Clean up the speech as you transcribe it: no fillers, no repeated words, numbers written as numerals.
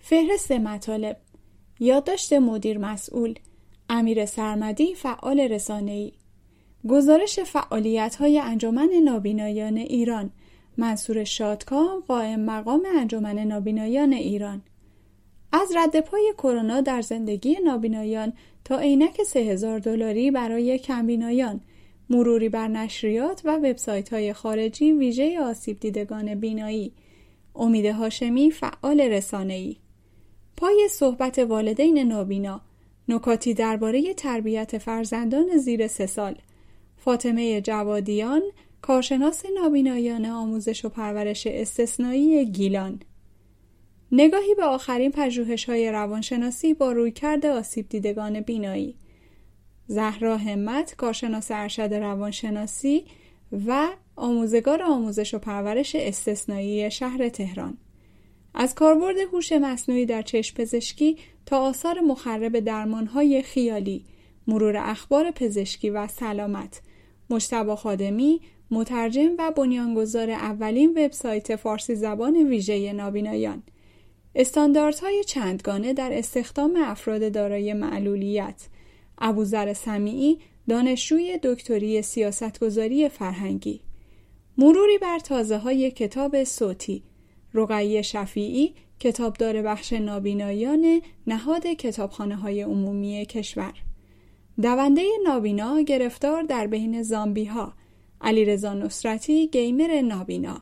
فهرست مطالب: یادداشت مدیر مسئول، امیر سرمدی، فعال رسانه‌ای. گزارش فعالیت‌های انجمن نابینایان ایران، منصور شادکام، قائم مقام انجمن نابینایان ایران. از رد پای کرونا در زندگی نابینایان تا عینک $3000 برای کمبینایان، مروری بر نشریات و وبسایت‌های خارجی ویژه آسیب دیدگان بینایی. امید هاشمی، فعال رسانه‌ای. پای صحبت والدین نابینا، نکاتی درباره تربیت فرزندان زیر 3 سال. فاطمه جوادیان، کارشناس نابینایان آموزش و پرورش استثنایی گیلان. نگاهی به آخرین پژوهش‌های روانشناسی با رویکرد آسیب دیدگان بینایی. زهرا همت، کارشناس ارشد روانشناسی و آموزگار آموزش و پرورش استثنایی شهر تهران. از کاربرد هوش مصنوعی در چشم پزشکی تا آثار مخرب درمان‌های خیالی، مرور اخبار پزشکی و سلامت. مجتبی خادمی، مترجم و بنیانگذار اولین وبسایت فارسی زبان ویژه نابینایان. استانداردهای چندگانه در استخدام افراد دارای معلولیت. ابوذر سمیعی، دانشجوی دکتری سیاستگذاری فرهنگی. مروری بر تازه‌های کتاب صوتی. رقیه شفیعی، کتابدار بخش نابینایان نهاد کتابخانه‌های عمومی کشور. دونده نابینا گرفتار در بین زامبی‌ها. علیرضا نصرتی، گیمر نابینا.